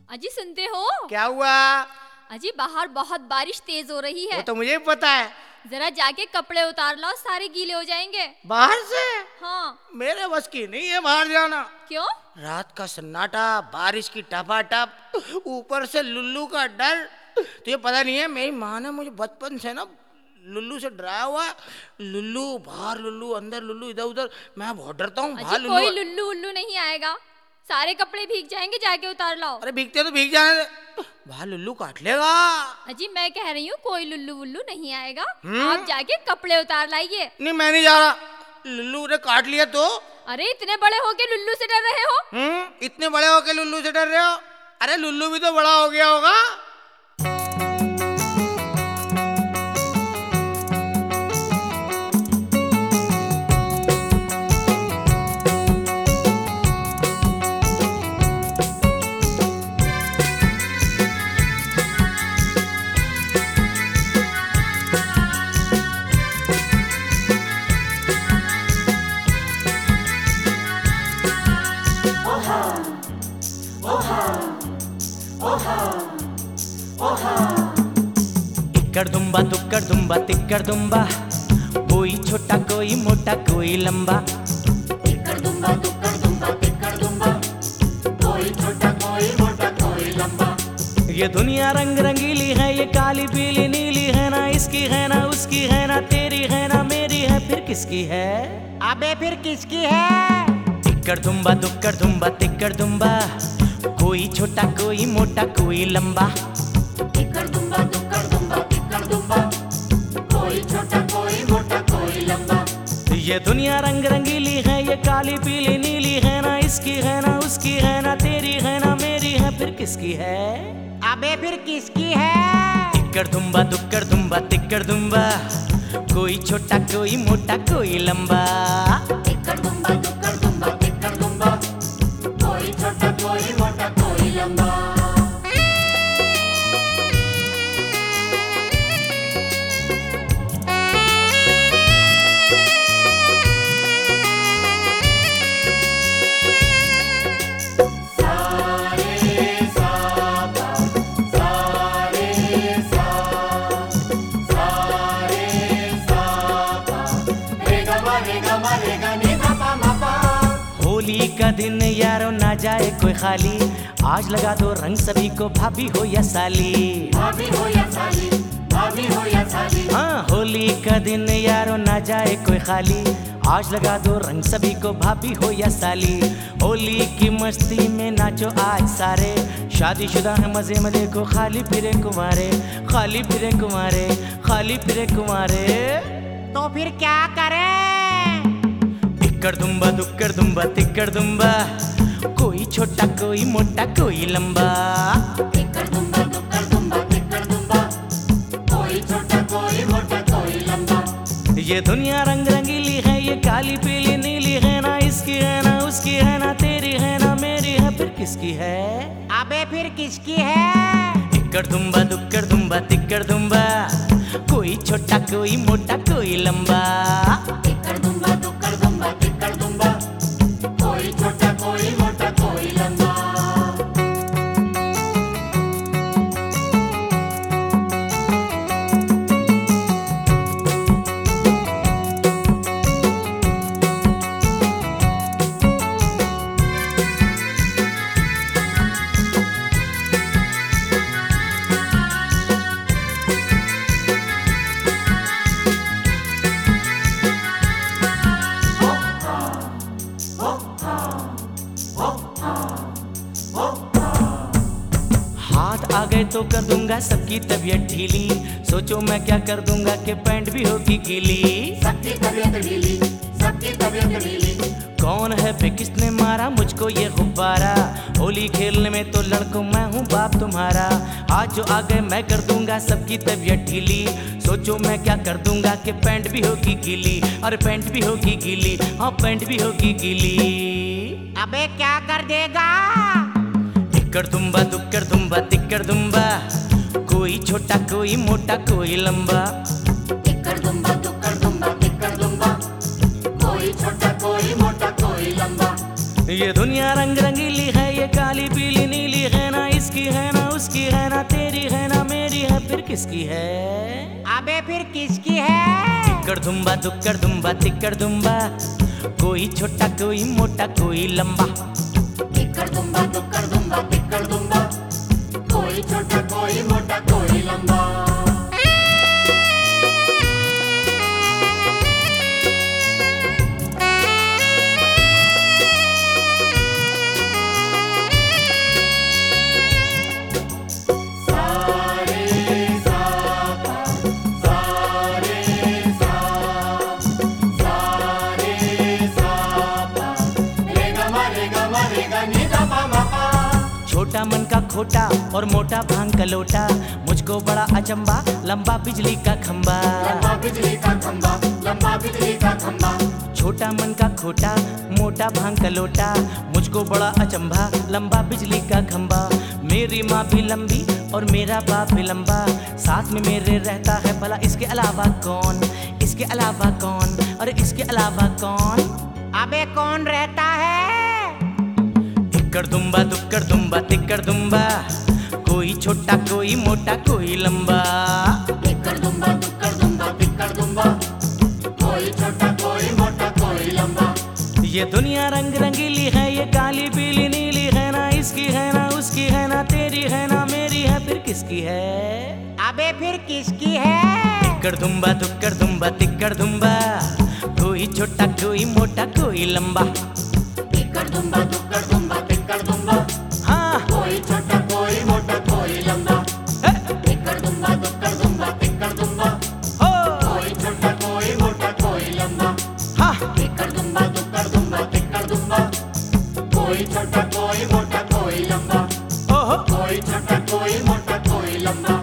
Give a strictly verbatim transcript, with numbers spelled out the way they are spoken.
अजी सुनते हो? क्या हुआ? अजी बाहर बहुत बारिश तेज हो रही है। वो तो मुझे भी पता है। जरा जाके कपड़े उतार लाओ, सारे गीले हो जाएंगे। बाहर से? हाँ। मेरे बस की नहीं है बाहर जाना। क्यों? रात का सन्नाटा, बारिश की टपाटप, ऊपर से लुल्लू का डर। तुझे पता नहीं है, मेरी माँ ने मुझे बचपन से ना लुल्लू से डराया हुआ है। लुल्लू बाहर, लुल्लू अंदर, लुल्लू इधर उधर। मैं बहुत डरता हूँ। अजी कोई लुल्लू उल्लू नहीं आएगा, सारे कपड़े भीग जाएंगे, जाके उतार लाओ। अरे भीगते तो भीग जाने दे, बाहर लुल्लू काट लेगा। अजी मैं कह रही हूँ कोई लुल्लू उल्लू नहीं आएगा, आप जाके कपड़े उतार लाइए। नहीं मैं नहीं जा रहा, लुल्लू ने काट लिया तो। अरे इतने बड़े होके लुल्लू से डर रहे हो? हम्म इतने बड़े होके लुल्लू से डर रहे हो? अरे लुल्लू भी तो बड़ा हो गया होगा। टिक्कर दुम्बा दुक्कर दुम्बा तिक्कर दुम्बा, कोई छोटा कोई मोटा कोई लंबा। टिक्कर दुम्बा दुक्कर दुम्बा तिक्कर दुम्बा, कोई छोटा कोई मोटा कोई लंबा। ये दुनिया रंग रंगीली है, ये काली पीली नीली है, ना इसकी है ना उसकी है, ना तेरी है ना मेरी है, फिर किसकी है? अबे फिर किसकी है? टिक्कर दुम्बा दुक्कर दुम्बा तिक्कर दुम्बा, कोई छोटा कोई मोटा कोई लंबा। टिक्कर दुम्बा दुक्कर दुम्बा तिक्कर दुम्बा, कोई छोटा कोई मोटा कोई लंबा। ये दुनिया रंग रंगीली है, ये काली पीली नीली है, ना इसकी है ना उसकी है, ना तेरी है ना मेरी है, फिर किसकी है? अबे फिर किसकी है? टिक्कर दुम्बा दुक्कर दुम्बा तिक्कर दुम्बा, कोई छोटा कोई मोटा कोई लंबा। टिक्कर दुम्बा दुक्कर दुम्बा तिक्कर दुम्बा, कोई छोटा कोई मोटा कोई लंबा। होली का दिन यारो ना जाए कोई खाली, आज लगा दो रंग सभी को, भाभी हो या साली। भाभी हो या साली, भाभी हो या साली। हाँ होली का दिन यारो ना जाए कोई खाली, आज लगा दो रंग सभी को, भाभी हो या साली। होली की मस्ती में नाचो आज सारे, शादीशुदा है मजे में देखो, खाली फिरे कुमारे, खाली फिरे कुमारे, खाली फिरे कुमारे। तो फिर क्या करें? टिक्कर दुम्बा दुक्कर दुम्बा तिक्कर दुम्बा, कोई छोटा कोई मोटा कोई लंबा। टिक्कर दुम्बा दुक्कर दुम्बा तिक्कर दुम्बा, कोई छोटा कोई मोटा कोई लंबा। ये दुनिया रंग रंगीली है, ये काली पीली नीली है, ना इसकी है ना उसकी है, ना तेरी है ना मेरी है, फिर किसकी है? अबे फिर किसकी है? टिक्कर दुम्बा दुक्कर दुम्बा तिक्कर दुम्बा, कोई छोटा कोई मोटा कोई लंबा। टिक्कर दुम्बा दुक्कर दुम्बा तिक्कर दुम्बा, कोई छोटा कोई मोटा कोई लंबा। आ गए तो कर दूंगा सबकी तबीयत ढीली, सोचो मैं क्या कर दूंगा कि पैंट भी होगी गीली। सबकी तबीयत ढीली, सबकी तबीयत ढीली। कौन है बे किसने मारा मुझको ये गुब्बारा, होली खेलने में तो लड़कों मैं हूँ बाप तुम्हारा। आज जो आ गए मैं कर दूंगा सबकी तबीयत ढीली, सोचो मैं क्या कर दूंगा कि पैंट भी होगी गीली, और पैंट भी होगी गीली, हाँ पैंट भी होगी गीली। अबे क्या कर देगा? टिक्कर दुम्बा दुक्कर दुम्बा तिक्कर दुम्बा, कोई छोटा कोई मोटा कोई लंबा। टिक्कर दुम्बा दुक्कर दुम्बा तिक्कर दुम्बा, कोई छोटा कोई मोटा कोई लंबा। ये दुनिया रंग रंगीली है, ये काली पीली नीली है, ना इसकी किसकी है? अबे फिर किसकी है? टिक्कर दुम्बा दुक्कर दुम्बा तिक्कर दुम्बा, कोई छोटा कोई मोटा कोई लंबा। टिक्कर दुम्बा दुक्कर दुम्बा टिक्कर दुम्बा, कोई छोटा कोई मोटा कोई लंबा। छोटा मन का खोटा और मोटा भांग का लोटा, मुझको बड़ा अचंबा लंबा बिजली का खंबा। लंबा बिजली का खंबा, लंबा बिजली का खंबा। छोटा मन का खोटा मोटा भांग का लोटा, मुझको बड़ा अचंबा लंबा बिजली का खंबा। मेरी माँ भी लंबी और मेरा बाप भी लंबा, साथ में मेरे रहता है भला इसके अलावा कौन? इसके अलावा कौन? और इसके अलावा कौन? अबे कौन रहता है? टिक्कर दुम्बा दुक्कर दुम्बा तिक्कर दुम्बा, कोई छोटा कोई मोटा कोई लंबा। टिक्कर दुम्बा दुक्कर दुम्बा टिक्कर दुम्बा, कोई छोटा कोई मोटा कोई लंबा। ये दुनिया रंग रंगीली है, ये काली पीली नीली है, ना इसकी है ना उसकी है, ना तेरी है ना मेरी है, फिर किसकी है? अबे फिर किसकी है? टिक्कर दुम्बा दुक्कर दुम्बा तिक्कर दुम्बा, कोई छोटा कोई मोटा कोई लंबा। टिक्कर दुम्बा दुक्कर दुम्बा टिक्कर दुम्बा, हाँ कोई छोटा कोई मोटा कोई लंबा। हे, टिक्कर दुम्बा दुक्कर दुम्बा टिक्कर दुम्बा, हो कोई छोटा कोई मोटा कोई लंबा। हाँ टिक्कर दुम्बा दुक्कर दुम्बा टिक्कर दुम्बा, कोई छोटा कोई मोटा कोई लंबा। ओहो कोई छोटा कोई मोटा कोई लंबा।